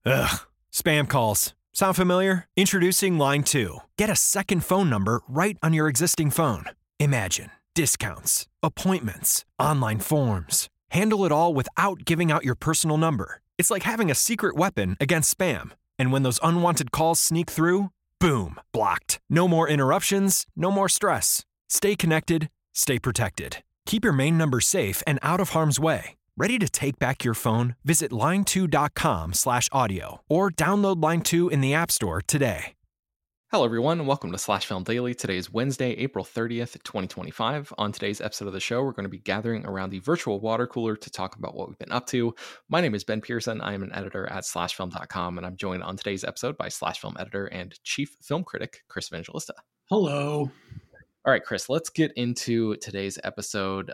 Ugh. Spam calls. Sound familiar? Introducing Line 2. Get a second phone number right on your existing phone. Imagine discounts, appointments, online forms. Handle it all without giving out your personal number. It's like having a secret weapon against spam. And when those unwanted calls sneak through, boom, blocked. No more interruptions, no more stress. Stay connected, stay protected. Keep your main number safe and out of harm's way. Ready to take back your phone? Visit line2.com/audio or download Line 2 in the App Store today. Hello, everyone, and welcome to Slash Film Daily. Today is Wednesday, April 30th, 2025. On today's episode of the show, we're going to be gathering around the virtual water cooler to talk about what we've been up to. My name is Ben Pearson. I am an editor at slashfilm.com, and I'm joined on today's episode by Slash Film editor and chief film critic, Chris Evangelista. Hello. All right, Chris, let's get into today's episode,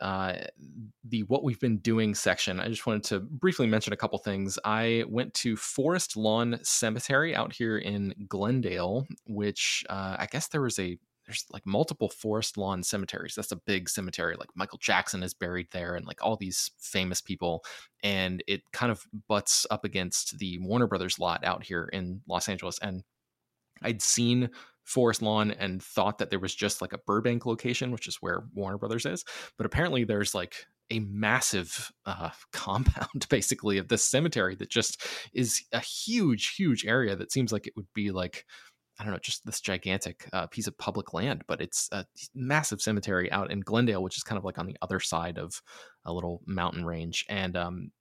the What We've Been Doing section. I just wanted to briefly mention a couple things. I went to Forest Lawn Cemetery out here in Glendale, which I guess there's like multiple Forest Lawn cemeteries. That's a big cemetery. Like Michael Jackson is buried there and like all these famous people. And it kind of butts up against the Warner Brothers lot out here in Los Angeles. And I'd seen Forest Lawn and thought that there was just like a Burbank location, which is where Warner Brothers is. But apparently there's like a massive compound basically of this cemetery that just is a huge, huge area that seems like it would be like, I don't know, just this gigantic piece of public land. But it's a massive cemetery out in Glendale, which is kind of like on the other side of a little mountain range. And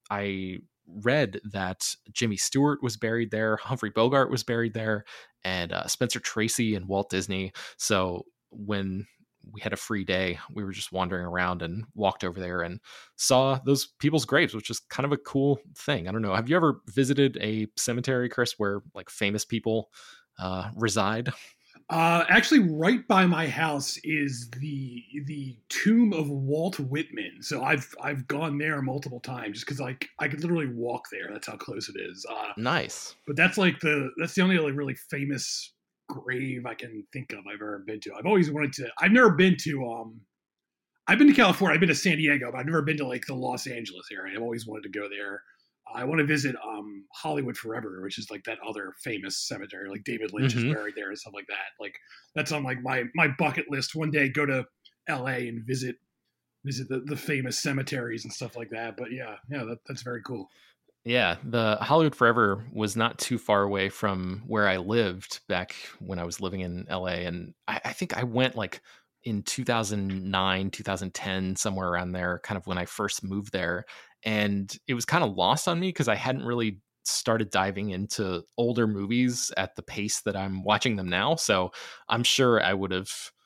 I read that Jimmy Stewart was buried there, Humphrey Bogart was buried there, and Spencer Tracy and Walt Disney. So when we had a free day, we were just wandering around and walked over there and saw those people's graves, which is kind of a cool thing. I don't know. Have you ever visited a cemetery, Chris, where like famous people reside? Actually, right by my house is the tomb of Walt Whitman. So I've gone there multiple times just because like I could literally walk there. That's how close it is. Nice. But that's the only like really famous grave I can think of I've ever been to. I've always wanted to. I've never been to. I've been to California. I've been to San Diego, but I've never been to like the Los Angeles area. I've always wanted to go there. I want to visit Hollywood Forever, which is like that other famous cemetery. Like David Lynch is buried there and stuff like that. Like that's on like my bucket list. One day, go to L.A. and visit the famous cemeteries and stuff like that. But yeah, that's very cool. Yeah, the Hollywood Forever was not too far away from where I lived back when I was living in LA. And I think I went like in 2009, 2010, somewhere around there, kind of when I first moved there. And it was kind of lost on me because I hadn't really started diving into older movies at the pace that I'm watching them now. So I'm sure I would have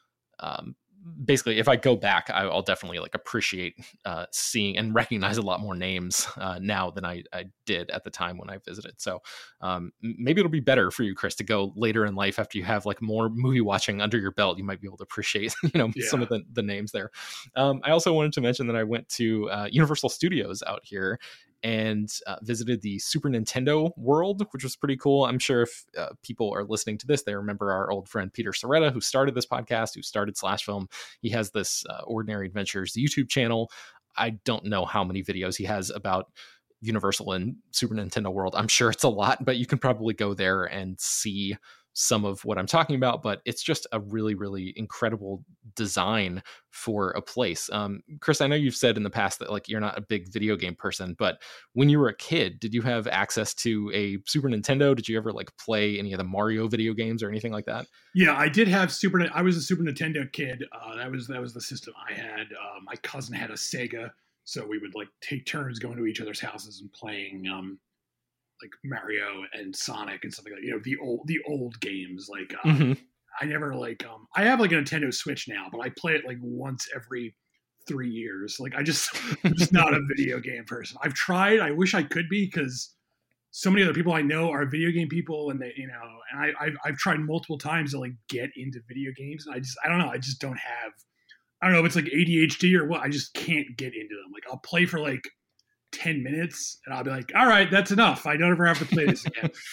basically, if I go back, I'll definitely like appreciate seeing and recognize a lot more names now than I did at the time when I visited. So maybe it'll be better for you, Chris, to go later in life after you have like more movie watching under your belt. You might be able to appreciate, some of the names there. I also wanted to mention that I went to Universal Studios out here and visited the Super Nintendo World, which was pretty cool. I'm sure if people are listening to this, they remember our old friend Peter Soretta, who started this podcast, who started Slash Film. He has this Ordinary Adventures YouTube channel. I don't know how many videos he has about Universal and Super Nintendo World. I'm sure it's a lot, but you can probably go there and see some of what I'm talking about, but it's just a really, really incredible design for a place. Chris, I know you've said in the past that like you're not a big video game person, but when you were a kid, did you have access to a Super Nintendo? Did you ever like play any of the Mario video games or anything like that? Yeah, I did have I was a Super Nintendo kid. That was the system I had. My cousin had a Sega, so we would like take turns going to each other's houses and playing like Mario and Sonic and stuff like that. The old games. Like I never like I have like a Nintendo Switch now, but I play it like once every 3 years. Like I'm just not a video game person. I've tried. I wish I could be because so many other people I know are video game people, and they and I've tried multiple times to like get into video games, and I don't know. I just don't have. I don't know if it's like ADHD or what. I just can't get into them. Like I'll play for like 10 minutes and I'll be like, all right, that's enough. I don't ever have to play this again.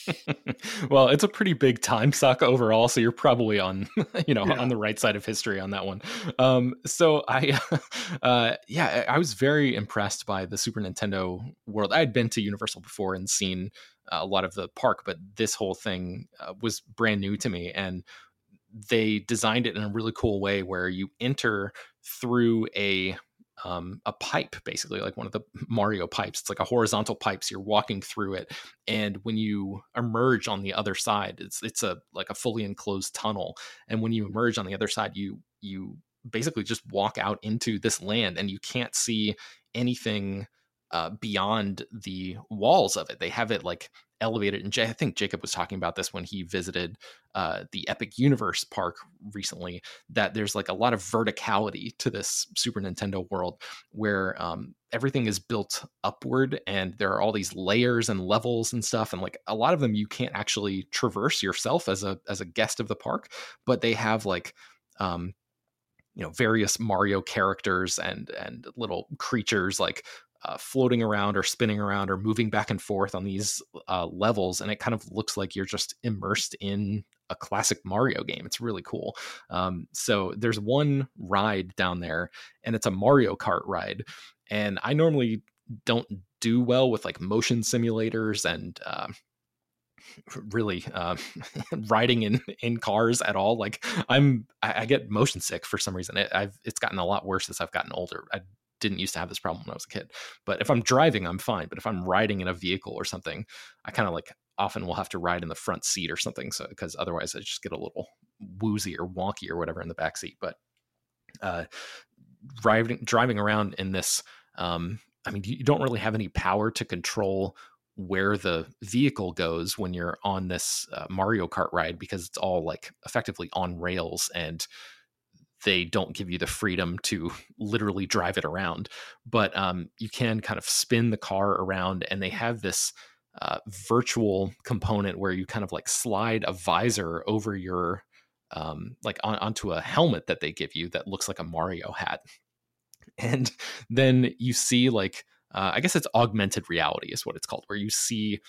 Well, it's a pretty big time suck overall, so you're probably on, Yeah. on the right side of history on that one. So I, yeah, I was very impressed by the Super Nintendo world. I had been to Universal before and seen a lot of the park, but this whole thing was brand new to me, and they designed it in a really cool way where you enter through a pipe, basically like one of the Mario pipes. It's like a horizontal pipe, so you're walking through it, and when you emerge on the other side, it's a like a fully enclosed tunnel. And when you emerge on the other side, you basically just walk out into this land, and you can't see anything beyond the walls of it. They have it like elevated, and I think Jacob was talking about this when he visited the Epic Universe park recently, that there's like a lot of verticality to this Super Nintendo world where everything is built upward, and there are all these layers and levels and stuff, and like a lot of them you can't actually traverse yourself as a guest of the park, but they have like various Mario characters and little creatures like floating around or spinning around or moving back and forth on these levels, and it kind of looks like you're just immersed in a classic Mario game. It's really cool. So there's one ride down there, and it's a Mario Kart ride. And I normally don't do well with like motion simulators and really riding in cars at all. Like I get motion sick for some reason. It's gotten a lot worse as I've gotten older. I didn't used to have this problem when I was a kid, but if I'm driving, I'm fine. But if I'm riding in a vehicle or something, I kind of like often will have to ride in the front seat or something. So, because otherwise I just get a little woozy or wonky or whatever in the back seat. But driving around in this, I mean, you don't really have any power to control where the vehicle goes when you're on this Mario Kart ride, because it's all like effectively on rails, and they don't give you the freedom to literally drive it around. But you can kind of spin the car around, and they have this virtual component where you kind of like slide a visor over your like onto a helmet that they give you that looks like a Mario hat. And then you see like I guess it's augmented reality is what it's called, where you see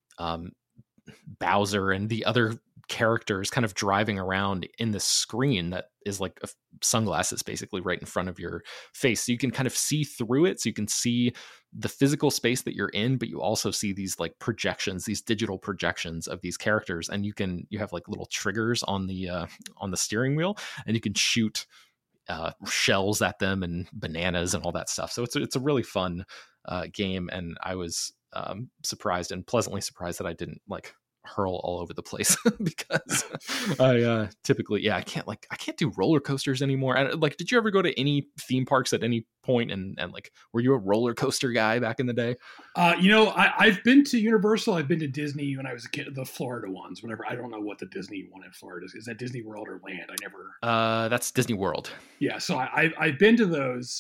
Bowser and the other characters kind of driving around in the screen that is like sunglasses basically right in front of your face. So you can kind of see through it. So you can see the physical space that you're in, but you also see these like projections, these digital projections of these characters. And you have like little triggers on the steering wheel, and you can shoot shells at them and bananas and all that stuff. So it's a really fun game. And I was surprised and pleasantly surprised that I didn't like hurl all over the place because I typically, I can't do roller coasters anymore. Like, did you ever go to any theme parks at any point, and like, were you a roller coaster guy back in the day? I've been to Universal. I've been to Disney when I was a kid, the Florida ones, whatever. I don't know what the Disney one in Florida is. Is that Disney World or Land? I never. That's Disney World. Yeah. So I've been to those.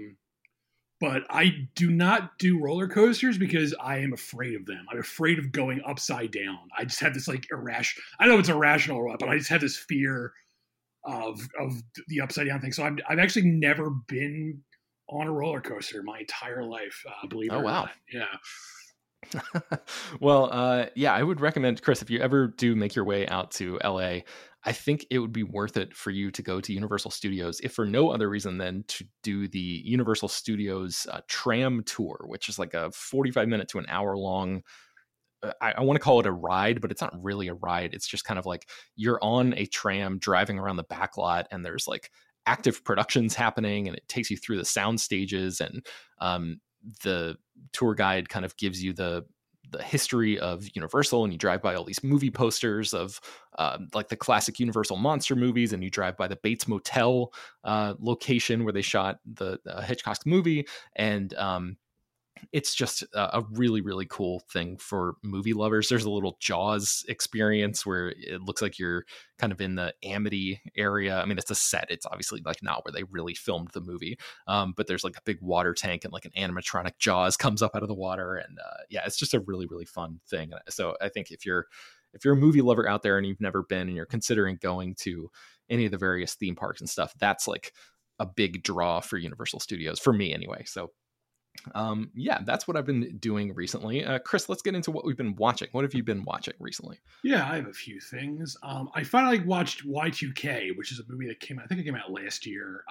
But I do not do roller coasters because I am afraid of them. I'm afraid of going upside down. I just have this like I know it's irrational or what, but I just have this fear of the upside down thing. So I've actually never been on a roller coaster my entire life. Believe it or not. Yeah. Well, I would recommend, Chris, if you ever do make your way out to LA, I think it would be worth it for you to go to Universal Studios, if for no other reason than to do the Universal Studios tram tour, which is like a 45-minute to an hour long. I want to call it a ride, but it's not really a ride. It's just kind of like you're on a tram driving around the back lot, and there's like active productions happening, and it takes you through the sound stages, and the tour guide kind of gives you the history of Universal, and you drive by all these movie posters of like the classic Universal monster movies, and you drive by the Bates Motel location where they shot the Hitchcock movie, and it's just a really, really cool thing for movie lovers. There's a little Jaws experience where it looks like you're kind of in the Amity area. I mean, it's a set. It's obviously like not where they really filmed the movie, but there's like a big water tank, and like an animatronic Jaws comes up out of the water. And it's just a really, really fun thing. So I think if you're a movie lover out there and you've never been and you're considering going to any of the various theme parks and stuff, that's like a big draw for Universal Studios, for me anyway. So Yeah, that's what I've been doing recently. Chris, let's get into what we've been watching. What have you been watching recently? Yeah, I have a few things. I finally watched Y2K, which is a movie that I think it came out last year.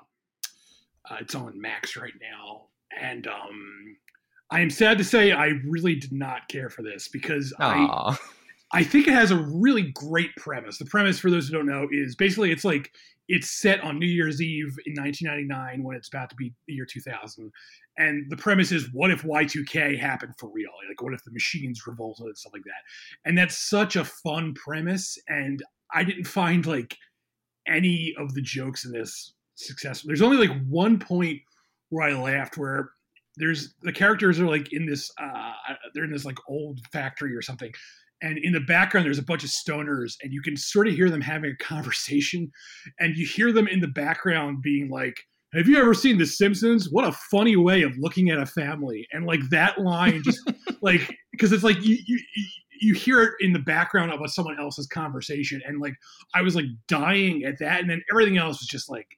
It's on Max right now. And I am sad to say I really did not care for this because I think it has a really great premise. The premise, for those who don't know, is basically it's set on New Year's Eve in 1999 when it's about to be the year 2000. And the premise is, what if Y2K happened for real? Like, what if the machines revolted and stuff like that? And that's such a fun premise. And I didn't find like any of the jokes in this successful. There's only like one point where I laughed where the characters are like in this, they're in this like old factory or something. And in the background, there's a bunch of stoners, and you can sort of hear them having a conversation. And you hear them in the background being like, have you ever seen The Simpsons? What a funny way of looking at a family. And like that line just like, because it's like you hear it in the background of someone else's conversation. And like, I was like dying at that. And then everything else was just like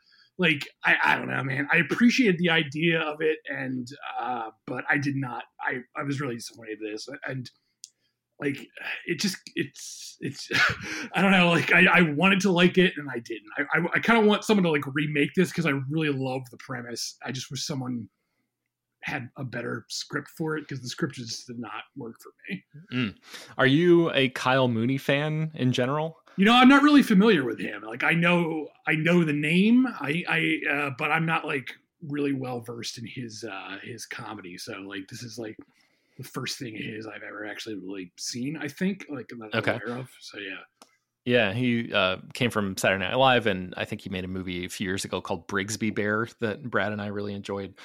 I don't know, man. I appreciated the idea of it. And, but I did not, I was really disappointed with this. And, like it's I don't know, like I wanted to like it and I didn't. I kind of want someone to like remake this because I really love the premise. I just wish someone had a better script for it because the script just did not work for me. Are you a Kyle Mooney fan in general? You know, I'm not really familiar with him. Like I know the name, but I'm not like really well versed in his comedy. So like this is like the first thing of his I've ever actually really seen, I think, like I'm not aware of. So yeah. Yeah, he came from Saturday Night Live, and I think he made a movie a few years ago called Brigsby Bear that Brad and I really enjoyed.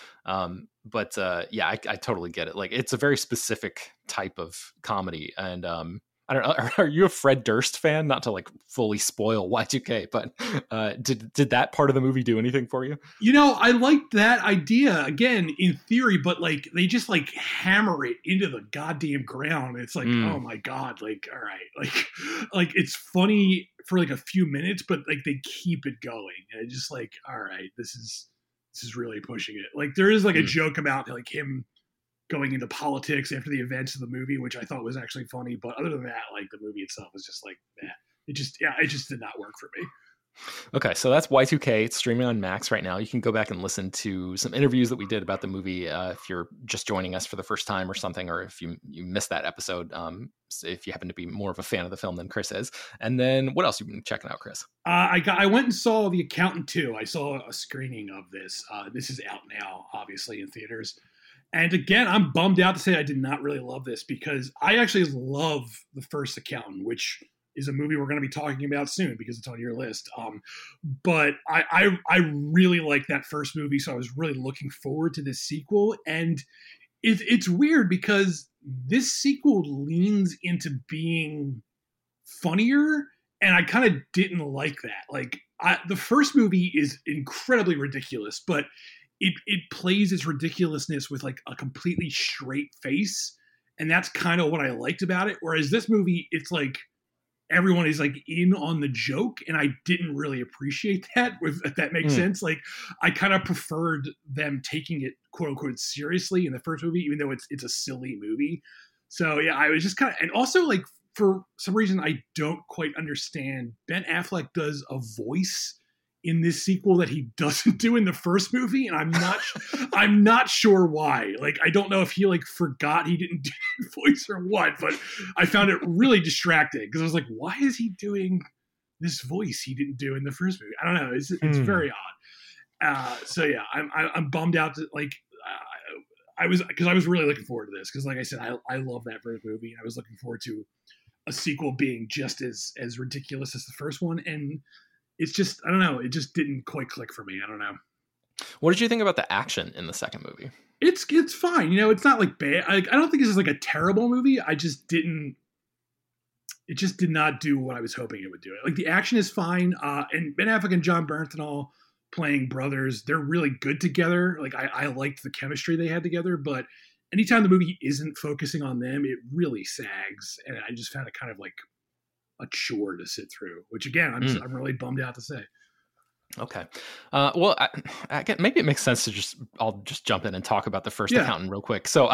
But yeah, I totally get it. Like, it's a very specific type of comedy, and I don't know. Are you a Fred Durst fan? Not to like fully spoil Y2K, but did that part of the movie do anything for you? You know, I liked that idea again in theory, but like they just like hammer it into the goddamn ground. It's like, oh my god, like all right, like it's funny for like a few minutes, but like they keep it going, and it's just like, all right, this is really pushing it. Like there is like a joke about like him going into politics after the events of the movie, which I thought was actually funny. But other than that, like the movie itself was just like, it just did not work for me. Okay, so that's Y2K. It's streaming on Max right now. You can go back and listen to some interviews that we did about the movie if you're just joining us for the first time or something, or if you missed that episode, if you happen to be more of a fan of the film than Chris is. And then what else have you been checking out, Chris? I went and saw The Accountant 2. I saw a screening of this. This is out now, obviously, in theaters. And again, I'm bummed out to say I did not really love this because I actually love The First Accountant, which is a movie we're going to be talking about soon because it's on your list. But I really like that first movie, so I was really looking forward to this sequel. And it's weird because this sequel leans into being funnier, and I kind of didn't like that. Like the first movie is incredibly ridiculous, but it plays its ridiculousness with like a completely straight face, and that's kind of what I liked about it. Whereas this movie, it's like everyone is like in on the joke, and I didn't really appreciate that. If that makes sense, like I kind of preferred them taking it quote unquote seriously in the first movie, even though it's a silly movie. So yeah, I was just kind of, and also like for some reason I don't quite understand. Ben Affleck does a voice in this sequel that he doesn't do in the first movie, and I'm not sure why. Like I don't know if he like forgot he didn't do the voice or what, but I found it really distracting because I was like, why is he doing this voice he didn't do in the first movie? I don't know. It's very odd. So yeah, I'm bummed out that like I was really looking forward to this because like I said, I love that first movie, and I was looking forward to a sequel being just as ridiculous as the first one. And it's just, I don't know, it just didn't quite click for me. I don't know. What did you think about the action in the second movie? It's fine. You know, it's not like bad. I don't think this is like a terrible movie. It just did not do what I was hoping it would do. Like the action is fine. And Ben Affleck and John Bernthal playing brothers, they're really good together. Like I liked the chemistry they had together, but anytime the movie isn't focusing on them, it really sags. And I just found it kind of like a chore to sit through, which again, I'm really bummed out to say. Okay. Well, I get, maybe it makes sense to I'll just jump in and talk about The First Yeah. Accountant real quick. So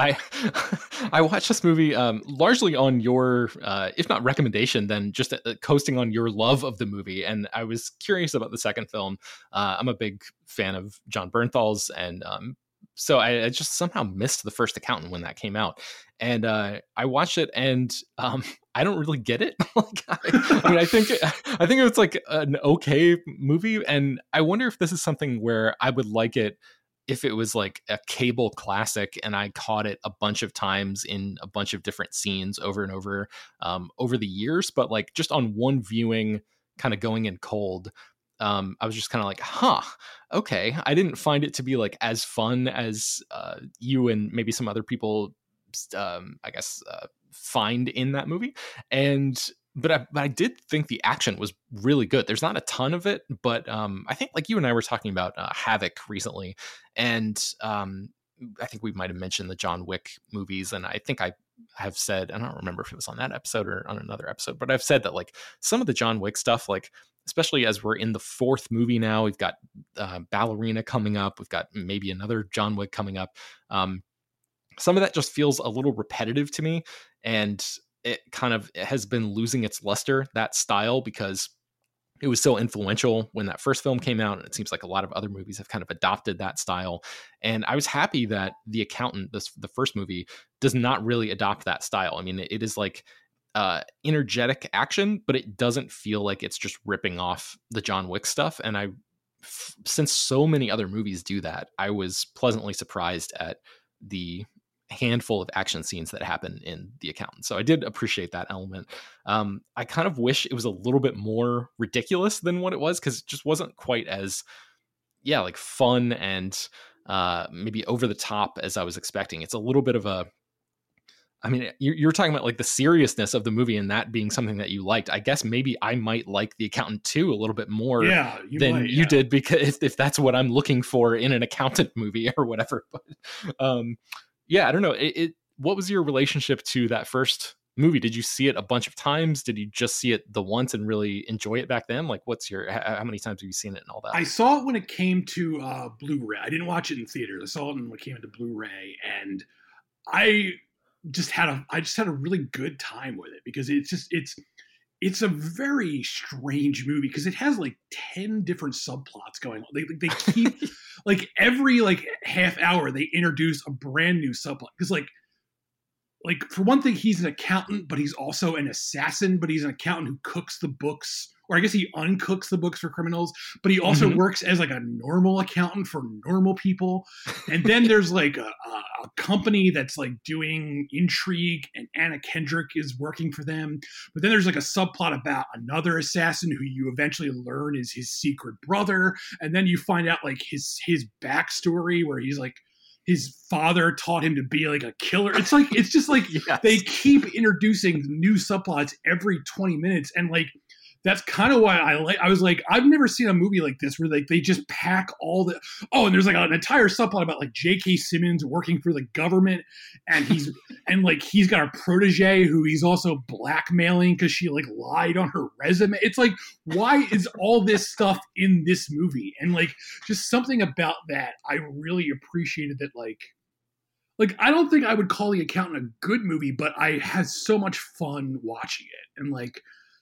I watched this movie largely on your, if not recommendation, then just coasting on your love of the movie. And I was curious about the second film. I'm a big fan of John Bernthal's, and so I just somehow missed The First Accountant when that came out. And I watched it, and I don't really get it. Like, I mean, I think it's like an okay movie, and I wonder if this is something where I would like it if it was like a cable classic and I caught it a bunch of times in a bunch of different scenes over and over the years, but like just on one viewing, kind of going in cold. I was just kind of like, okay. I didn't find it to be like as fun as you and maybe some other people, I guess, find in that movie. But I did think the action was really good. There's not a ton of it, but I think like you and I were talking about Havoc recently, and I think we might have mentioned the John Wick movies, and I think I have said, I don't remember if it was on that episode or on another episode, but I've said that like some of the John Wick stuff, like especially as we're in the fourth movie now, we've got Ballerina coming up, we've got maybe another John Wick coming up. Some of that just feels a little repetitive to me, and it has been losing its luster, that style, because it was so influential when that first film came out, and it seems like a lot of other movies have kind of adopted that style. And I was happy that The Accountant, the first movie, does not really adopt that style. I mean, it is like energetic action, but it doesn't feel like it's just ripping off the John Wick stuff. And since so many other movies do that, I was pleasantly surprised at the handful of action scenes that happen in The Accountant. So I did appreciate that element. I kind of wish it was a little bit more ridiculous than what it was, because it just wasn't quite as, like fun and maybe over the top as I was expecting. It's a little bit of a, I mean, you're talking about like the seriousness of the movie and that being something that you liked. I guess maybe I might like The Accountant 2 a little bit more than you did, because if that's what I'm looking for in an accountant movie or whatever. But I don't know. What was your relationship to that first movie? Did you see it a bunch of times? Did you just see it the once and really enjoy it back then? Like, how many times have you seen it and all that? I saw it when it came to Blu-ray. I didn't watch it in theaters. I saw it when it came into Blu-ray, and I just had a really good time with it, because it's a very strange movie, because it has like 10 different subplots going on. They keep like every like half hour they introduce a brand new subplot, because like for one thing, he's an accountant, but he's also an assassin, but he's an accountant who cooks the books, or I guess he uncooks the books for criminals, but he also works as like a normal accountant for normal people. And then there's like a company that's like doing intrigue, and Anna Kendrick is working for them. But then there's like a subplot about another assassin who you eventually learn is his secret brother. And then you find out like his backstory, where he's like, his father taught him to be like a killer. It's just like yes. They keep introducing new subplots every 20 minutes. And like, that's kind of why I was like, I've never seen a movie like this where like they just pack all the, and there's like an entire subplot about like J.K. Simmons working for the government, and he's got a protege who he's also blackmailing because she like lied on her resume. It's like, why is all this stuff in this movie? And like, just something about that, I really appreciated that. Like I don't think I would call The Accountant a good movie, but I had so much fun watching it. And like,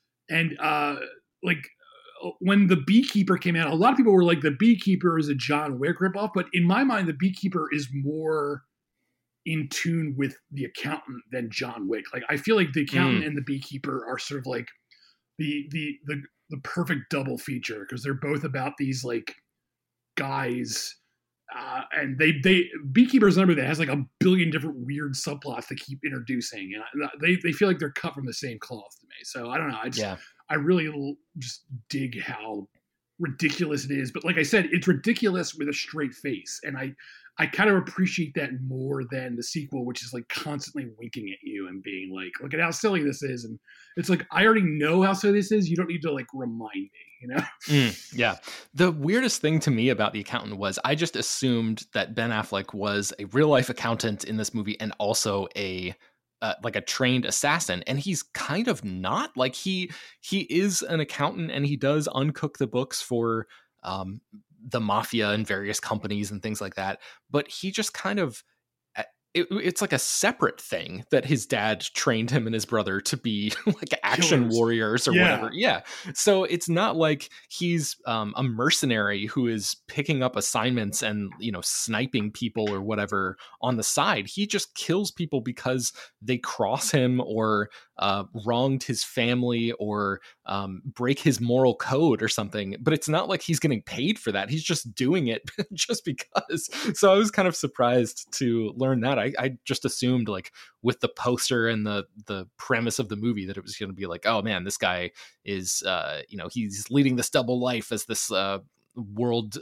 when The Beekeeper came out, a lot of people were like, The Beekeeper is a John Wick ripoff, but in my mind, The Beekeeper is more in tune with The Accountant than John Wick. Like, I feel like The Accountant and The Beekeeper are sort of like the perfect double feature, because they're both about these like guys. And they Beekeeper is a number that has like a billion different weird subplots they keep introducing, and they feel like they're cut from the same cloth to me. So I don't know. I really just dig how ridiculous it is. But like I said, it's ridiculous with a straight face, and I kind of appreciate that more than the sequel, which is like constantly winking at you and being like, look at how silly this is. And it's like, I already know how silly this is. You don't need to like remind me, you know? Yeah. The weirdest thing to me about The Accountant was I just assumed that Ben Affleck was a real life accountant in this movie and also a trained assassin, and he's kind of not. Like he is an accountant, and he does uncook the books for the mafia and various companies and things like that. But he just kind of, it's like a separate thing that his dad trained him and his brother to be like action Killers. warriors or whatever. Yeah. So it's not like he's a mercenary who is picking up assignments and, sniping people or whatever on the side. He just kills people because they cross him or wronged his family or break his moral code or something. But it's not like he's getting paid for that. He's just doing it just because. So I was kind of surprised to learn that. I just assumed, like, with the poster and the premise of the movie, that it was going to be like, oh man, this guy is he's leading this double life as this world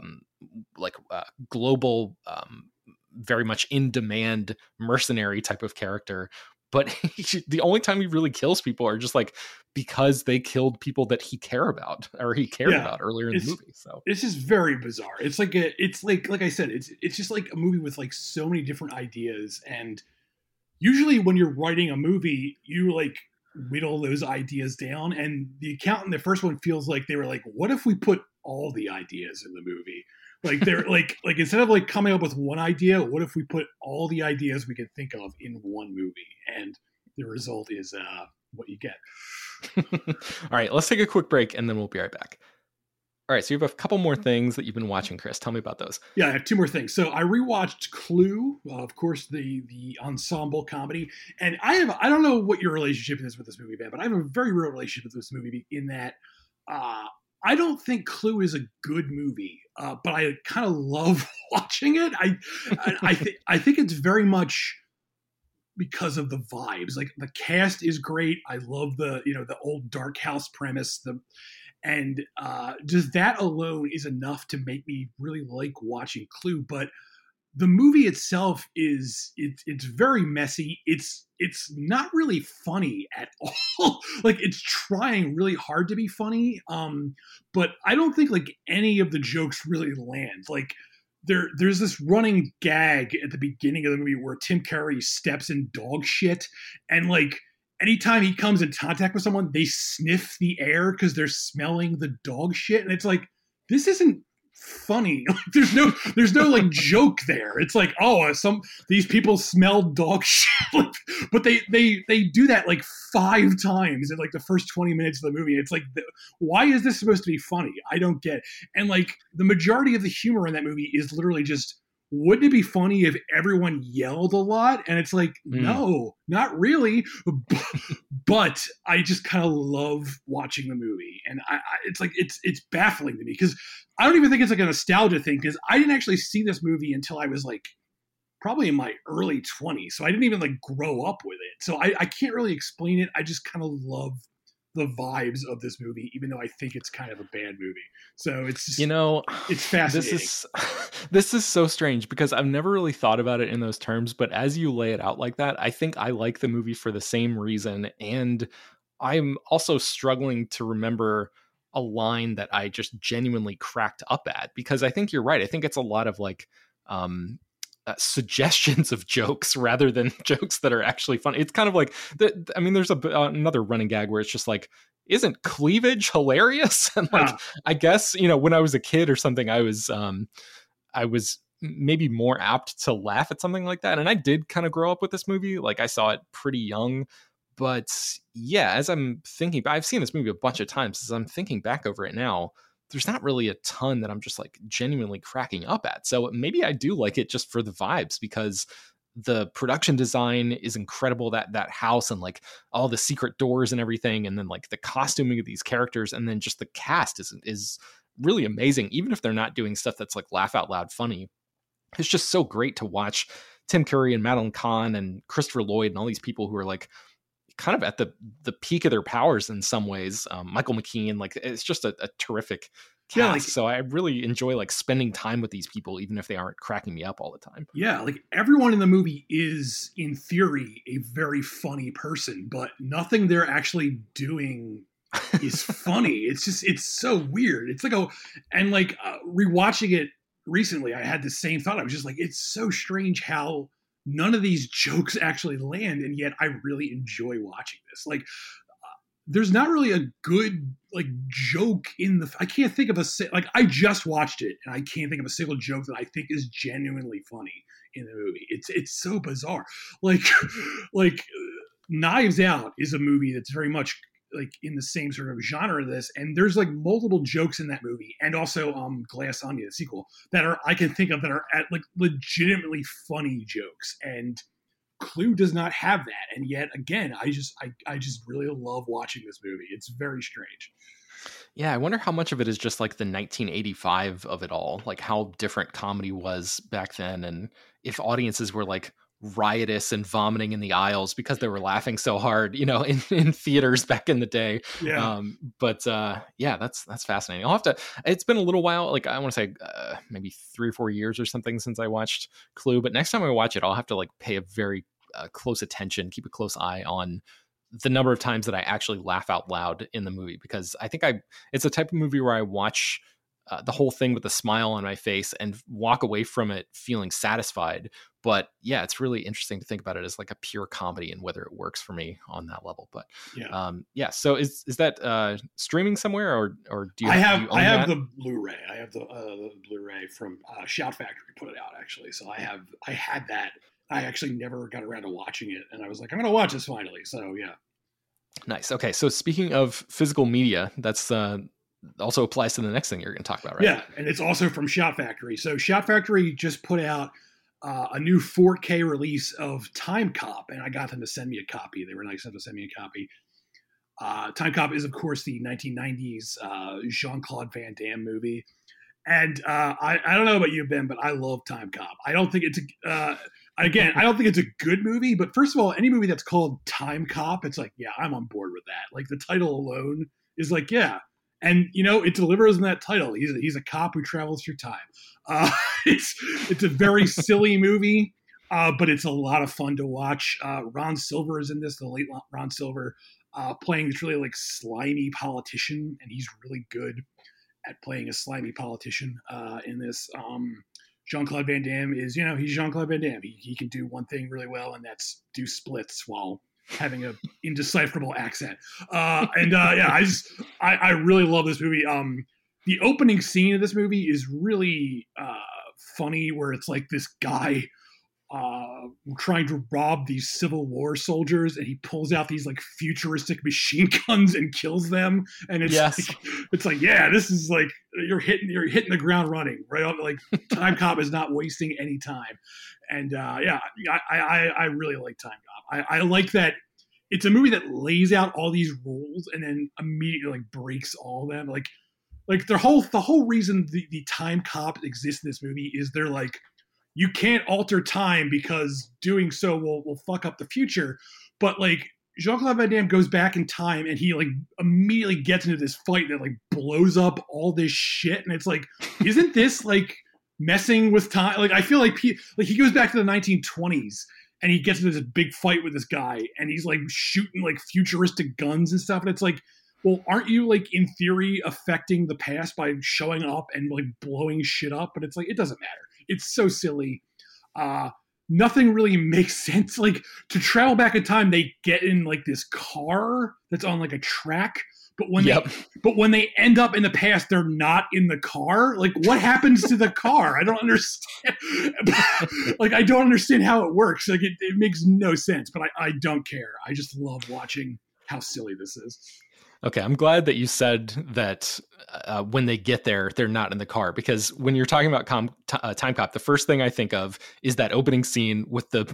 global very much in demand mercenary type of character. But the only time he really kills people are just like because they killed people that he cared about earlier in the movie. So it's just very bizarre. It's like I said, it's just like a movie with like so many different ideas. And usually when you're writing a movie, you like whittle those ideas down. And the accountant, the first one, feels like they were like, what if we put all the ideas in the movie? Like they're like instead of like coming up with one idea, what if we put all the ideas we could think of in one movie? And the result is what you get. All right, let's take a quick break and then we'll be right back. All right, so you have a couple more things that you've been watching, Chris. Tell me about those. Yeah, I have two more things. So I rewatched Clue, of course, the ensemble comedy. And I don't know what your relationship is with this movie, Ben, but I have a very real relationship with this movie in that I don't think Clue is a good movie, but I kind of love watching it. I think it's very much because of the vibes. Like the cast is great. I love the old dark house premise. And just that alone is enough to make me really like watching Clue. But the movie itself it's very messy. It's not really funny at all. Like it's trying really hard to be funny. But I don't think like any of the jokes really land. Like there's this running gag at the beginning of the movie where Tim Curry steps in dog shit, and like anytime he comes in contact with someone, they sniff the air because they're smelling the dog shit. And it's like, this isn't funny. Like, there's no like joke there. It's like, oh, these people smell dog shit. But they do that like 5 times in like the first 20 minutes of the movie. It's like, why is this supposed to be funny? I don't get it. And like the majority of the humor in that movie is literally just, wouldn't it be funny if everyone yelled a lot? And it's like, no, not really. But I just kind of love watching the movie. And it's like, it's baffling to me because I don't even think it's like a nostalgia thing, because I didn't actually see this movie until I was like probably in my early 20s. So I didn't even like grow up with it. So I can't really explain it. I just kind of love the vibes of this movie, even though I think it's kind of a bad movie. So it's just, it's fascinating. This is so strange because I've never really thought about it in those terms, but as you lay it out like that, I think I like the movie for the same reason. And I'm also struggling to remember a line that I just genuinely cracked up at, because I think you're right. I think it's a lot of like, suggestions of jokes rather than jokes that are actually funny. It's kind of like there's another running gag where it's just like, isn't cleavage hilarious? And like, I guess, when I was a kid or something, I was maybe more apt to laugh at something like that. And I did kind of grow up with this movie. Like I saw it pretty young, but yeah, as I'm thinking, I've seen this movie a bunch of times. As I'm thinking back over it now, there's not really a ton that I'm just like genuinely cracking up at. So maybe I do like it just for the vibes, because the production design is incredible. That house and like all the secret doors and everything. And then like the costuming of these characters. And then just the cast is really amazing. Even if they're not doing stuff that's like laugh out loud funny, it's just so great to watch Tim Curry and Madeline Kahn and Christopher Lloyd and all these people who are like kind of at the peak of their powers in some ways. Michael McKean, like it's just a terrific cast. Yeah, like, so I really enjoy like spending time with these people, even if they aren't cracking me up all the time. Yeah, like everyone in the movie is, in theory, a very funny person, but nothing they're actually doing is funny. It's so weird. It's like rewatching it recently, I had the same thought. I was just like, it's so strange how none of these jokes actually land, and yet I really enjoy watching this. Like there's not really a good like joke in the. I can't think of like I just watched it and I can't think of a single joke that I think is genuinely funny in the movie. It's so bizarre. Like like Knives Out is a movie that's very much like in the same sort of genre of this, and there's like multiple jokes in that movie, and also Glass Onion, the sequel, that are I can think of that are at like legitimately funny jokes, and Clue does not have that. And yet again, I just really love watching this movie. It's very strange. Yeah, I wonder how much of it is just like the 1985 of it all, like how different comedy was back then, and if audiences were like riotous and vomiting in the aisles because they were laughing so hard, in theaters back in the day. Yeah. Yeah, that's fascinating. I'll have to, it's been a little while, like I want to say maybe 3 or 4 years or something since I watched Clue, but next time I watch it, I'll have to like pay a very close attention, keep a close eye on the number of times that I actually laugh out loud in the movie, because I think it's a type of movie where I watch the whole thing with a smile on my face and walk away from it feeling satisfied. But yeah, it's really interesting to think about it as like a pure comedy and whether it works for me on that level. But yeah. So is that streaming somewhere, or do you? I have that? the Blu-ray. I have the Blu-ray from Shout Factory put it out actually. So I had that. I actually never got around to watching it, and I was like, I'm going to watch this finally. So yeah. Nice. Okay. So speaking of physical media, that's also applies to the next thing you're going to talk about, right? Yeah, and it's also from Shout Factory. So Shout Factory just put out a new 4K release of Time Cop, and I got them to send me a copy. They were nice enough to send me a copy. Time Cop is, of course, the 1990s Jean-Claude Van Damme movie. And I don't know about you, Ben, but I love Time Cop. I don't think it's I don't think it's a good movie, but first of all, any movie that's called Time Cop, it's like, yeah, I'm on board with that. Like the title alone is like, yeah. And, it delivers in that title. He's a cop who travels through time. It's a very silly movie, but it's a lot of fun to watch. Ron Silver is in this, the late Ron Silver, playing this really like slimy politician, and he's really good at playing a slimy politician in this. Jean-Claude Van Damme is, he's Jean-Claude Van Damme. He can do one thing really well, and that's do splits while having a indecipherable accent. I really love this movie. The opening scene of this movie is really funny, where it's like this guy trying to rob these Civil War soldiers, and he pulls out these like futuristic machine guns and kills them. And it's like, yeah, this is like you're hitting the ground running right off. Like Time Cop is not wasting any time. And I really like Time Cop. I like that it's a movie that lays out all these rules and then immediately like breaks all of them. Like the whole reason the Time Cop exists in this movie is they're like, you can't alter time because doing so will fuck up the future. But like Jean-Claude Van Damme goes back in time and he like immediately gets into this fight that like blows up all this shit. And it's like, isn't this like messing with time? Like I feel like he goes back to the 1920s and he gets into this big fight with this guy and he's like shooting like futuristic guns and stuff. And it's like, well, aren't you like in theory affecting the past by showing up and like blowing shit up? But it's like, it doesn't matter. It's so silly. Nothing really makes sense. Like to travel back in time, they get in like this car that's on like a track. But when they end up in the past, they're not in the car. Like what happens to the car? I don't understand. Like I don't understand how it works. Like it makes no sense. But I don't care. I just love watching how silly this is. Okay, I'm glad that you said that when they get there, they're not in the car, because when you're talking about Time Cop, the first thing I think of is that opening scene with the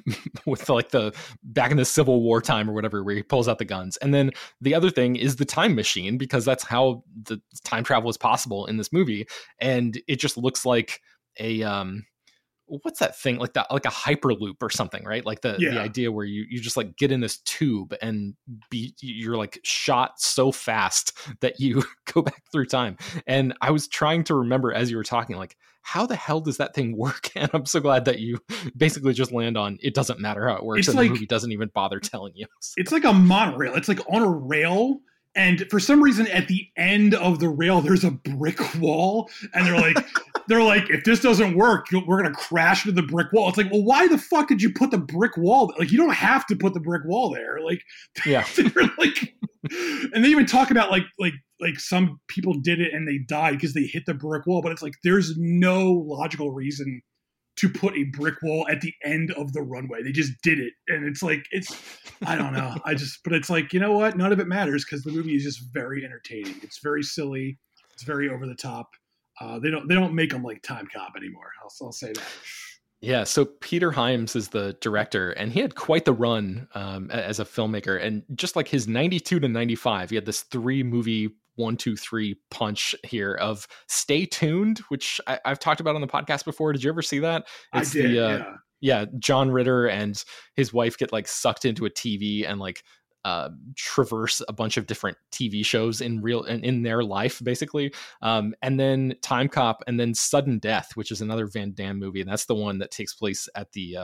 back in the Civil War time or whatever, where he pulls out the guns. And then the other thing is the time machine, because that's how the time travel is possible in this movie. And it just looks like a what's that thing, like a hyperloop or something, right? Like the idea where you just like get in this tube and you're like shot so fast that you go back through time. And I was trying to remember as you were talking, like, how the hell does that thing work? And I'm so glad that you basically just land on it doesn't matter how it works, and the movie doesn't even bother telling you. It's like a monorail. It's like on a rail. And for some reason, at the end of the rail, there's a brick wall. And they're like, if this doesn't work, we're going to crash into the brick wall. It's like, well, why the fuck did you put the brick wall? Like, you don't have to put the brick wall there. Like, yeah. they're like, And they even talk about like some people did it and they died because they hit the brick wall, but it's like there's no logical reason to put a brick wall at the end of the runway. They just did it. And it's like, I don't know. But it's like, you know what? None of it matters because the movie is just very entertaining. It's very silly. It's very over the top. They don't make them like Time Cop anymore. I'll say that. Yeah, so Peter Hyams is the director, and he had quite the run as a filmmaker. And just like his 92 to 95, he had this 3-movie 1, 2, 3 punch here of Stay Tuned, which I've talked about on the podcast before. Did you ever see that? It's I did, yeah. John Ritter and his wife get like sucked into a TV and like traverse a bunch of different TV shows in their life, basically. And then Time Cop, and then Sudden Death, which is another Van Damme movie, and that's the one that takes place at the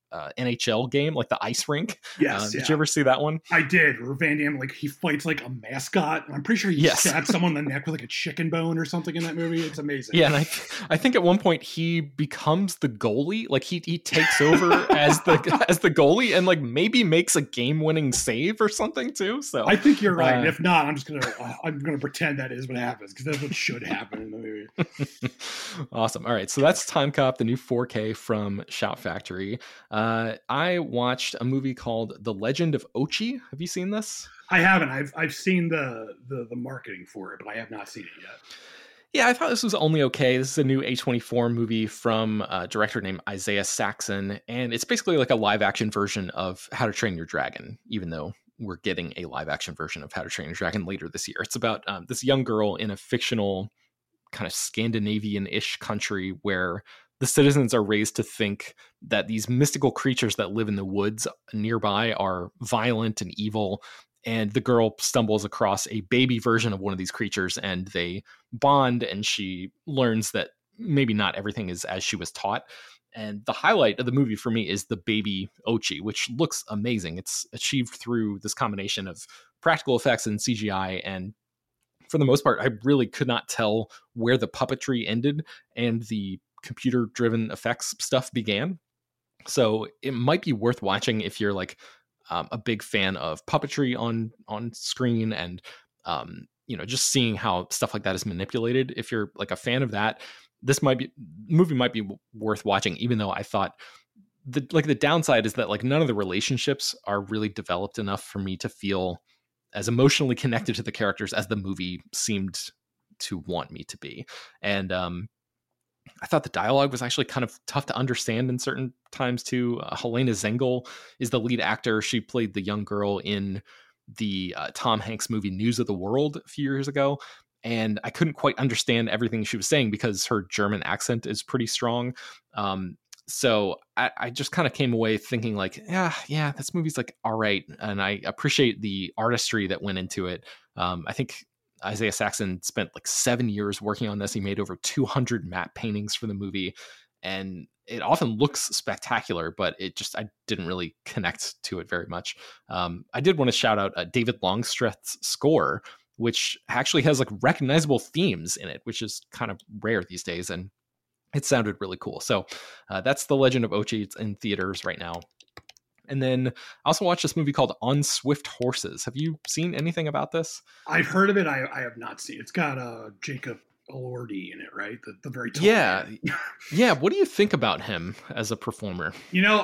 NHL game, like the ice rink. Yes. Did you ever see that one? I did. Where Van Damme, like, he fights like a mascot. I'm pretty sure he stabs someone in the neck with like a chicken bone or something in that movie. It's amazing. Yeah, and I think at one point he becomes the goalie. Like he takes over as the goalie and like maybe makes a game-winning save or something too. So I think you're right. If not, I'm gonna pretend that is what happens because that's what should happen in the movie. Awesome. All right, so that's Time Cop, the new 4K from Shout Factory. I watched a movie called The Legend of Ochi. Have you seen this? I haven't. I've seen the marketing for it, but I have not seen it yet. Yeah, I thought this was only okay. This is a new A24 movie from a director named Isaiah Saxon, and it's basically like a live-action version of How to Train Your Dragon, even though we're getting a live-action version of How to Train Your Dragon later this year. It's about this young girl in a fictional kind of Scandinavian-ish country where the citizens are raised to think that these mystical creatures that live in the woods nearby are violent and evil. And the girl stumbles across a baby version of one of these creatures and they bond, and she learns that maybe not everything is as she was taught. And the highlight of the movie for me is the baby Ochi, which looks amazing. It's achieved through this combination of practical effects and CGI, and for the most part, I really could not tell where the puppetry ended and the computer-driven effects stuff began. So it might be worth watching if you're like a big fan of puppetry on screen and just seeing how stuff like that is manipulated. If you're like a fan of that, this movie might be worth watching, even though I thought the downside is that like none of the relationships are really developed enough for me to feel as emotionally connected to the characters as the movie seemed to want me to be. And I thought the dialogue was actually kind of tough to understand in certain times too. Helena Zengel is the lead actor. She played the young girl in the Tom Hanks movie News of the World a few years ago. And I couldn't quite understand everything she was saying because her German accent is pretty strong. So I just kind of came away thinking like, yeah, this movie's like, all right. And I appreciate the artistry that went into it. I think Isaiah Saxon spent like 7 years working on this. He made over 200 matte paintings for the movie, and it often looks spectacular, but I didn't really connect to it very much. I did want to shout out David Longstreth's score, which actually has like recognizable themes in it, which is kind of rare these days. And it sounded really cool. So that's The Legend of Ochi. It's in theaters right now. And then I also watched this movie called On Swift Horses. Have you seen anything about this? I've heard of it. I have not seen it. It's got Jacob Elordi in it, right? The very tall man. Yeah. What do you think about him as a performer?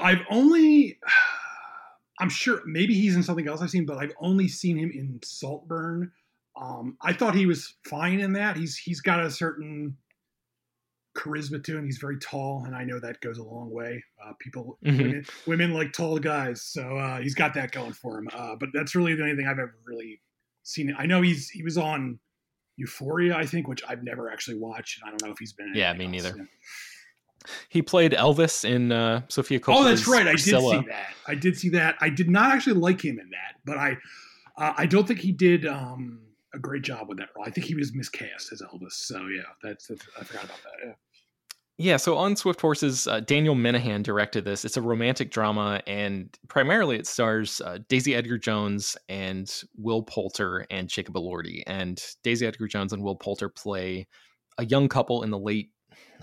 I'm sure maybe he's in something else I've seen, but I've only seen him in Saltburn. I thought he was fine in that. He's got a certain charisma to him. He's very tall, and I know that goes a long way. Women like tall guys, so he's got that going for him. But that's really the only thing I've ever really seen. I know he was on Euphoria, I think, which I've never actually watched, and I don't know if he's been in me neither. Yeah. He played Elvis in Sofia Coppola's Oh, that's right. Priscilla. I did see that. I did not actually like him in that, but I don't think he did a great job with that role. I think he was miscast as Elvis. So yeah, that's I forgot about that. Yeah. Yeah, so On Swift Horses, Daniel Minahan directed this. It's a romantic drama, and primarily it stars Daisy Edgar-Jones and Will Poulter and Jacob Elordi. And Daisy Edgar-Jones and Will Poulter play a young couple in the late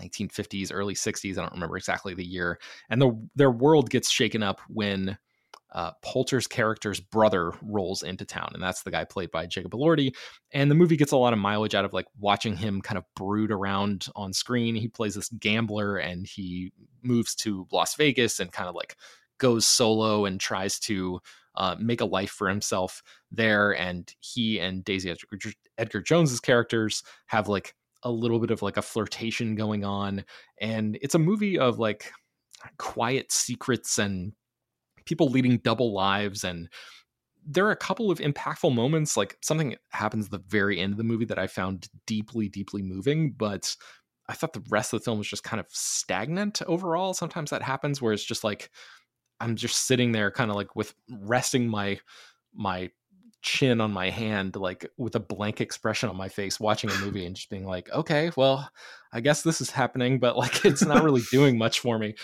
1950s, early 60s. I don't remember exactly the year. And their world gets shaken up when Poulter's character's brother rolls into town, and that's the guy played by Jacob Elordi. And the movie gets a lot of mileage out of like watching him kind of brood around on screen. He plays this gambler, and he moves to Las Vegas and kind of like goes solo and tries to make a life for himself there. And he and Daisy Edgar Jones's characters have like a little bit of like a flirtation going on. And it's a movie of like quiet secrets and people leading double lives. And there are a couple of impactful moments, like something that happens at the very end of the movie that I found deeply, deeply moving, but I thought the rest of the film was just kind of stagnant overall. Sometimes that happens where it's just like, I'm just sitting there kind of like with resting my chin on my hand, like with a blank expression on my face, watching a movie and just being like, okay, well, I guess this is happening, but like, it's not really doing much for me.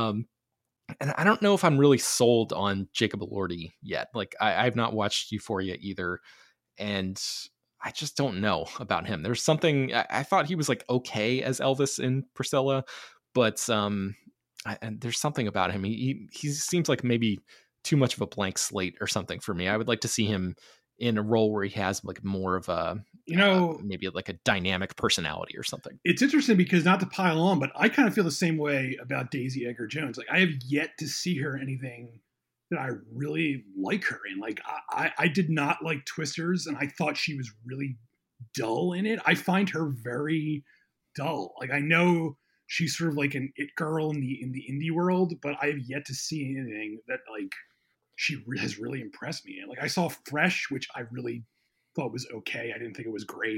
And I don't know if I'm really sold on Jacob Elordi yet. Like I've not watched Euphoria either. And I just don't know about him. There's something, I thought he was like okay as Elvis in Priscilla, but and there's something about him. He seems like maybe too much of a blank slate or something for me. I would like to see him in a role where he has like more of a, maybe like a dynamic personality or something. It's interesting because, not to pile on, but I kind of feel the same way about Daisy Edgar Jones. Like I have yet to see her anything that I really like her in. Like I did not like Twisters, and I thought she was really dull in it. I find her very dull. Like I know she's sort of like an it girl in the indie world, but I have yet to see anything that like she has really impressed me. Like I saw Fresh, which I really thought was okay. I didn't think it was great.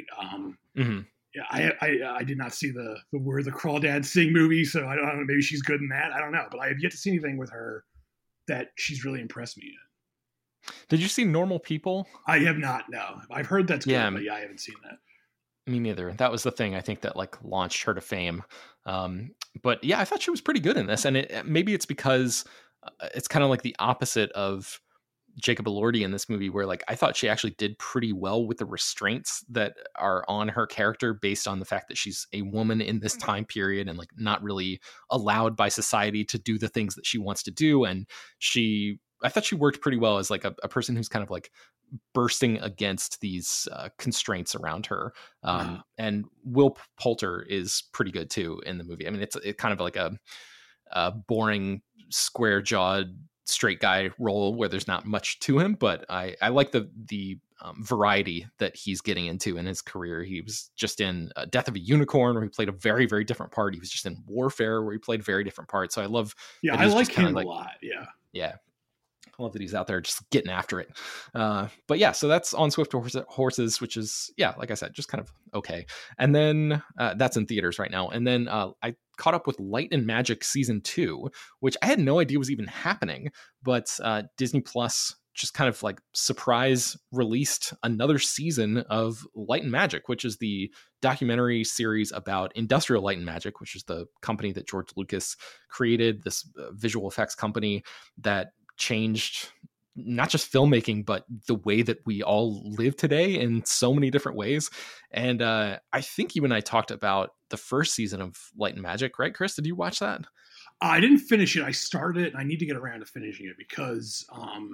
Yeah, I did not see the Where the Crawdads Sing movie, so I don't know. Maybe she's good in that. I don't know, but I have yet to see anything with her that she's really impressed me in. Did you see Normal People? I have not. No, I've heard that's good, yeah, but yeah, I haven't seen that. Me neither. That was the thing I think that like launched her to fame. But yeah, I thought she was pretty good in this, and maybe it's because it's kind of like the opposite of Jacob Elordi in this movie, where like I thought she actually did pretty well with the restraints that are on her character based on the fact that she's a woman in this time period and like not really allowed by society to do the things that she wants to do. And I thought she worked pretty well as like a person who's kind of like bursting against these constraints around her. And Will Poulter is pretty good too in the movie. I mean, it's kind of like a boring square jawed straight guy role where there's not much to him, but I like the variety that he's getting into in his career. He was just in Death of a Unicorn, where he played a very, very different part. He was just in Warfare, where he played a very different part. So I love. Yeah, I like him a lot. Yeah. Yeah. I love that he's out there just getting after it. But yeah, so that's On Swift Horses, which is, yeah, like I said, just kind of okay. And then that's in theaters right now. And then I caught up with Light and Magic Season 2, which I had no idea was even happening. But Disney Plus just kind of like surprise released another season of Light and Magic, which is the documentary series about Industrial Light and Magic, which is the company that George Lucas created, this visual effects company that changed not just filmmaking, but the way that we all live today in so many different ways. And I think you and I talked about the first season of Light and Magic, right, Chris? Did you watch that? I didn't finish it. I started it, and I need to get around to finishing it because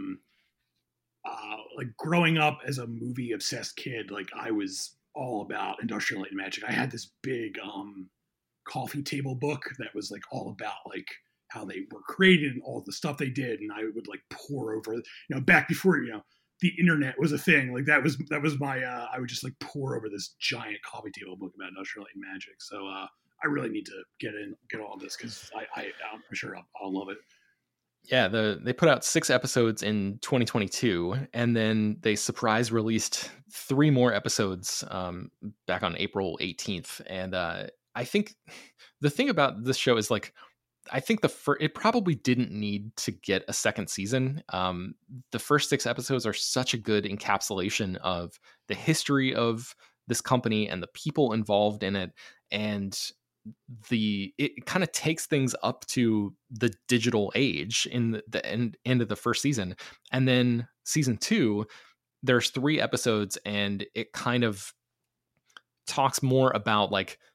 like growing up as a movie obsessed kid, like I was all about Industrial Light and Magic. I had this big coffee table book that was like all about like how they were created and all the stuff they did, and I would like pour over, back before the internet was a thing. Like that was my I would just like pour over this giant coffee table book about Industrial Light and Magic. So I really need to get all this because I'm sure I'll love it. Yeah, they put out 6 episodes in 2022, and then they surprise released 3 more episodes back on April 18th. And I think the thing about this show is like, I think it probably didn't need to get a second season. The first 6 episodes are such a good encapsulation of the history of this company and the people involved in it. And it kind of takes things up to the digital age in the end of the first season. And then season 2, there's 3 episodes, and it kind of talks more about like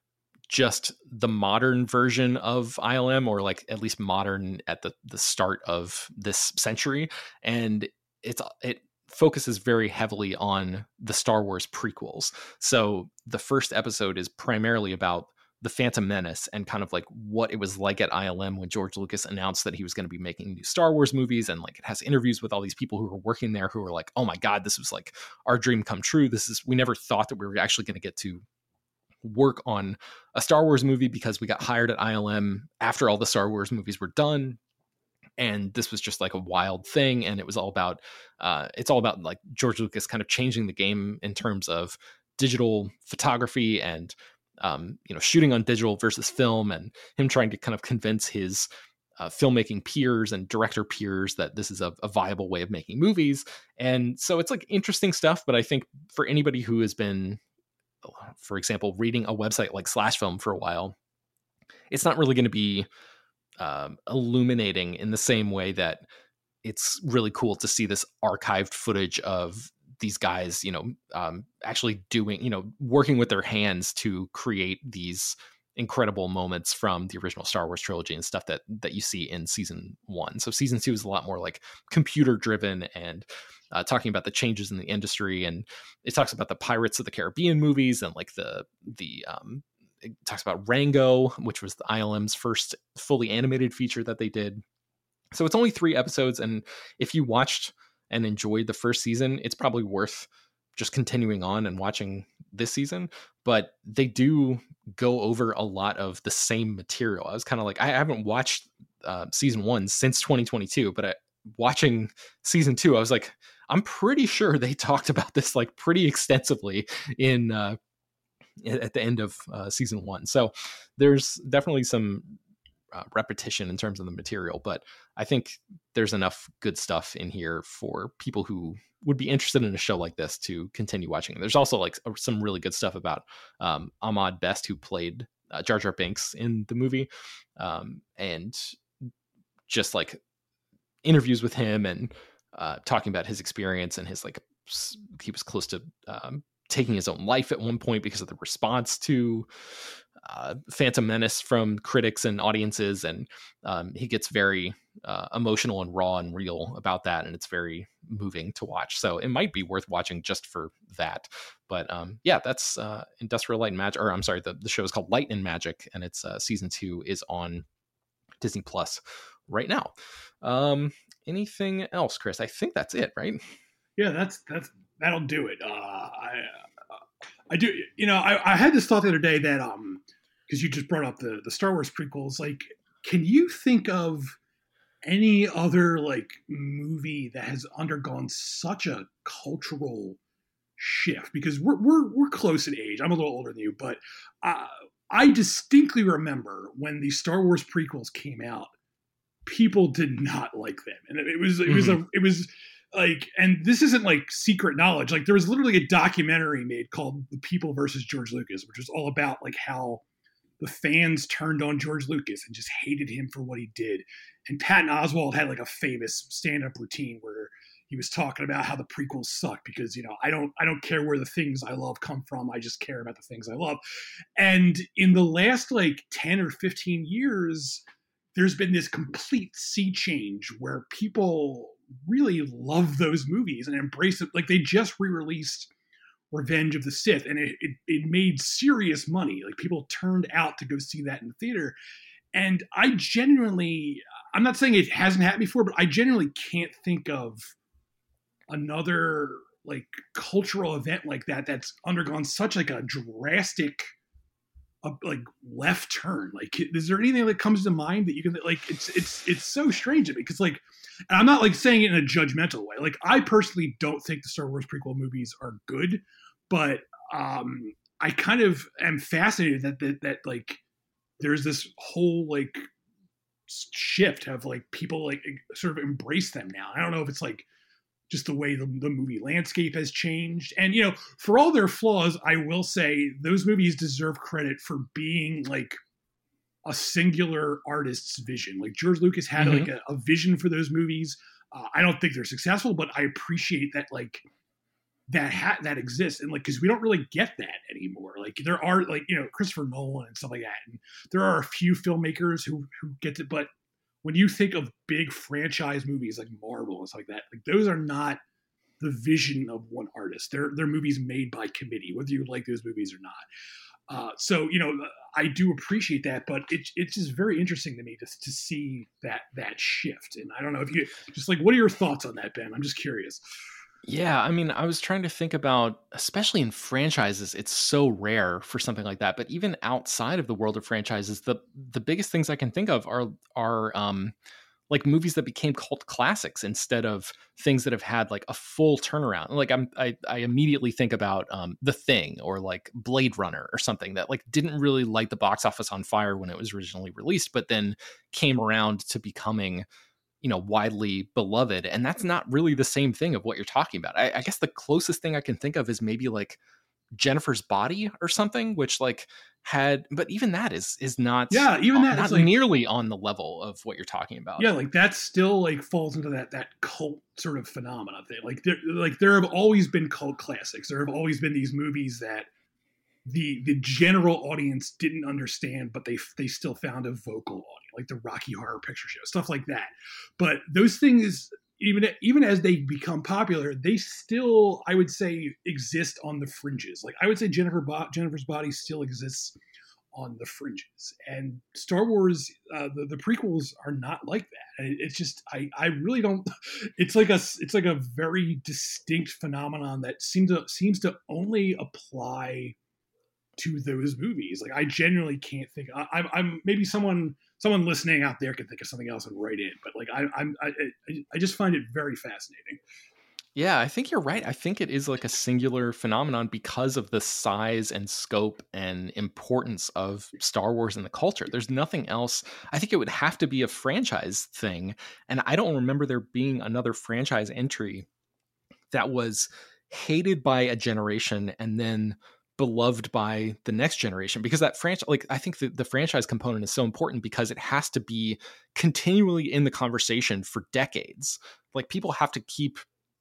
just the modern version of ILM, or like at least modern at the start of this century. And it focuses very heavily on the Star Wars prequels. So the first episode is primarily about the Phantom Menace and kind of like what it was like at ILM when George Lucas announced that he was going to be making new Star Wars movies. And like, it has interviews with all these people who were working there who were like, oh my God, this was like our dream come true. We never thought that we were actually going to get to work on a Star Wars movie because we got hired at ILM after all the Star Wars movies were done. And this was just like a wild thing. And it was all about, it's all about like George Lucas kind of changing the game in terms of digital photography and, shooting on digital versus film, and him trying to kind of convince his filmmaking peers and director peers that this is a viable way of making movies. And so it's like interesting stuff. But I think for anybody who has been, for example, reading a website like Slash Film for a while, it's not really going to be illuminating in the same way that it's really cool to see this archived footage of these guys, actually doing, working with their hands to create these incredible moments from the original Star Wars trilogy and stuff that you see in season 1. So season 2 is a lot more like computer driven and talking about the changes in the industry. And it talks about the Pirates of the Caribbean movies and like it talks about Rango, which was the ILM's first fully animated feature that they did. So it's only 3 episodes. And if you watched and enjoyed the first season, it's probably worth just continuing on and watching this season. But they do go over a lot of the same material. I was kind of like, I haven't watched season 1 since 2022, but watching season 2, I was like, I'm pretty sure they talked about this like pretty extensively in at the end of season 1. So there's definitely some repetition in terms of the material, but I think there's enough good stuff in here for people who would be interested in a show like this to continue watching. There's also like some really good stuff about Ahmad Best, who played Jar Jar Binks in the movie, and just like interviews with him and talking about his experience and his like, he was close to taking his own life at one point because of the response to Phantom Menace from critics and audiences. And he gets very emotional and raw and real about that. And it's very moving to watch. So it might be worth watching just for that. But that's Industrial Light and Magic, or I'm sorry, the show is called Light and Magic, and it's season 2 is on Disney Plus right now. Anything else, Chris? I think that's it, right? Yeah, that'll do it. I do. I had this thought the other day that because you just brought up the Star Wars prequels. Like, can you think of any other like movie that has undergone such a cultural shift? Because we're close in age. I'm a little older than you, but I distinctly remember when the Star Wars prequels came out, people did not like them, and it was like, and this isn't like secret knowledge. Like, there was literally a documentary made called The People versus George Lucas, which was all about like how the fans turned on George Lucas and just hated him for what he did. And Patton Oswalt had like a famous stand-up routine where he was talking about how the prequels suck because, I don't care where the things I love come from. I just care about the things I love. And in the last like 10 or 15 years, there's been this complete sea change where people really love those movies and embrace it. Like, they just re-released Revenge of the Sith, and it made serious money. Like, people turned out to go see that in the theater. And I'm not saying it hasn't happened before, but I genuinely can't think of another like cultural event like that that's undergone such like a drastic like left turn. Like, is there anything that comes to mind that you can like? It's so strange to me because like, and I'm not like saying it in a judgmental way. Like, I personally don't think the Star Wars prequel movies are good, but I kind of am fascinated that like there's this whole like shift of like people like sort of embrace them now. I don't know if it's like just the way the movie landscape has changed. And, for all their flaws, I will say those movies deserve credit for being like a singular artist's vision. Like, George Lucas had like a vision for those movies. I don't think they're successful, but I appreciate that like that exists, and like because we don't really get that anymore. Like there are like Christopher Nolan and stuff like that, and there are a few filmmakers who get it, but when you think of big franchise movies like Marvel and stuff like that, like those are not the vision of one artist. They're movies made by committee, whether you like those movies or not. So I do appreciate that, but it's just very interesting to me to see that shift. And I don't know if you just like, what are your thoughts on that, Ben? I'm just curious. Yeah, I mean, I was trying to think about, especially in franchises, it's so rare for something like that. But even outside of the world of franchises, the biggest things I can think of are like movies that became cult classics instead of things that have had like a full turnaround. Like I immediately think about The Thing or like Blade Runner or something that like didn't really light the box office on fire when it was originally released, but then came around to becoming widely beloved. And that's not really the same thing of what you're talking about. I guess the closest thing I can think of is maybe like Jennifer's Body or something, which like had, but even that is not, even that not is like, nearly on the level of what you're talking about. Yeah, like that still like falls into that cult sort of phenomena thing. Like there have always been cult classics. There have always been these movies that the general audience didn't understand, but they still found a vocal audience, like the Rocky Horror Picture Show, stuff like that. But those things, even as they become popular, they still, I would say, exist on the fringes. Like I would say Jennifer's Body still exists on the fringes, and Star Wars, the prequels are not like that. It's just I really don't. It's like a very distinct phenomenon that seems to only apply to those movies. Like I genuinely can't think. I'm maybe someone listening out there can think of something else and write in, but like I just find it very fascinating. Yeah, I think you're right. I think it is like a singular phenomenon because of the size and scope and importance of Star Wars in the culture. There's nothing else. I think it would have to be a franchise thing. And I don't remember there being another franchise entry that was hated by a generation and then beloved by the next generation, because that franchise, like I think the franchise component is so important because it has to be continually in the conversation for decades. Like people have to keep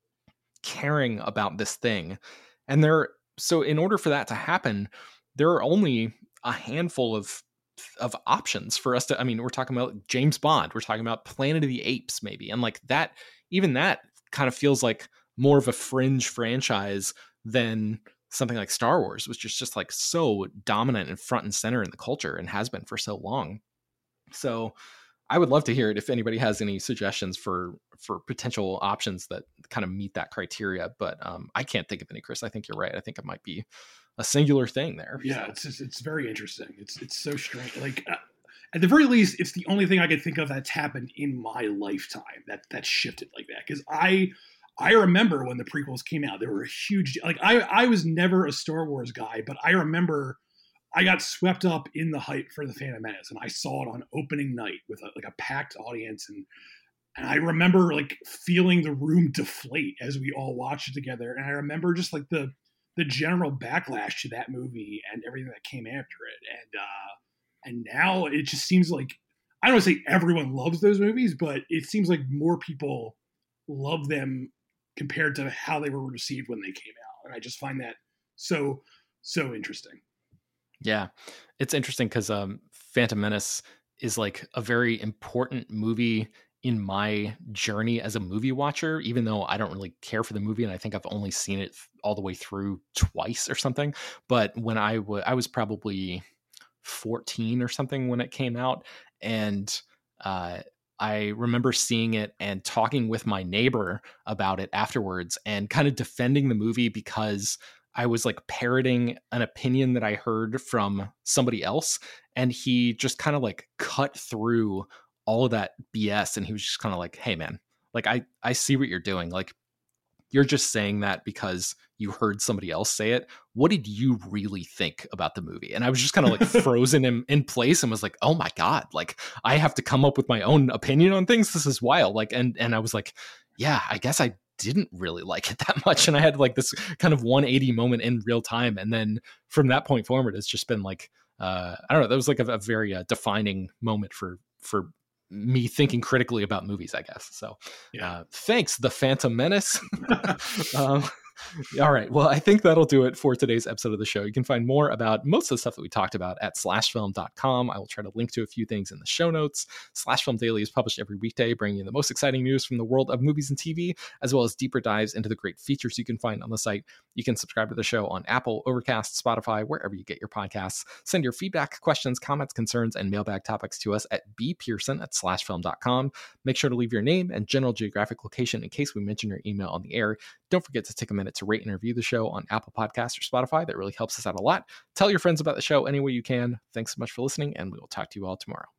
caring about this thing. And so in order for that to happen, there are only a handful of options for us to, I mean, we're talking about James Bond, we're talking about Planet of the Apes maybe. And like that, even that kind of feels like more of a fringe franchise than something like Star Wars, which is just like so dominant and front and center in the culture and has been for so long. So I would love to hear it if anybody has any suggestions for potential options that kind of meet that criteria. But I can't think of any, Chris. I think you're right. I think it might be a singular thing there. Yeah, so. It's very interesting. It's so strange. Like at the very least, it's the only thing I could think of that's happened in my lifetime that shifted like that. Because I remember when the prequels came out, they were a huge, like I was never a Star Wars guy, but I remember I got swept up in the hype for The Phantom Menace, and I saw it on opening night with a packed audience. And I remember like feeling the room deflate as we all watched it together. And I remember just like the general backlash to that movie and everything that came after it. And now it just seems like, I don't want to say everyone loves those movies, but it seems like more people love them compared to how they were received when they came out. And I just find that so interesting. Yeah, it's interesting because Phantom Menace is like a very important movie in my journey as a movie watcher, even though I don't really care for the movie. And I think I've only seen it all the way through twice or something. But when I was probably 14 or something when it came out. And I remember seeing it and talking with my neighbor about it afterwards and kind of defending the movie because I was like parroting an opinion that I heard from somebody else. And he just kind of like cut through all of that BS. And he was just kind of like, hey man, like I see what you're doing. Like you're just saying that because you heard somebody else say it. What did you really think about the movie? And I was just kind of like frozen in place and was like, oh my God, like I have to come up with my own opinion on things. This is wild. Like, and I was like, yeah, I guess I didn't really like it that much. And I had like this kind of 180 moment in real time. And then from that point forward, it's just been like, I don't know, that was like a very defining moment for me thinking critically about movies, I guess. So thanks, The Phantom Menace. All right. Well, I think that'll do it for today's episode of the show. You can find more about most of the stuff that we talked about at slashfilm.com. I will try to link to a few things in the show notes. Slash Film Daily is published every weekday, bringing you the most exciting news from the world of movies and TV, as well as deeper dives into the great features you can find on the site. You can subscribe to the show on Apple, Overcast, Spotify, wherever you get your podcasts. Send your feedback, questions, comments, concerns, and mailbag topics to us at bpearson@slashfilm.com. Make sure to leave your name and general geographic location in case we mention your email on the air. Don't forget to take a minute to rate and review the show on Apple Podcasts or Spotify. That really helps us out a lot. Tell your friends about the show any way you can. Thanks so much for listening, and we will talk to you all tomorrow.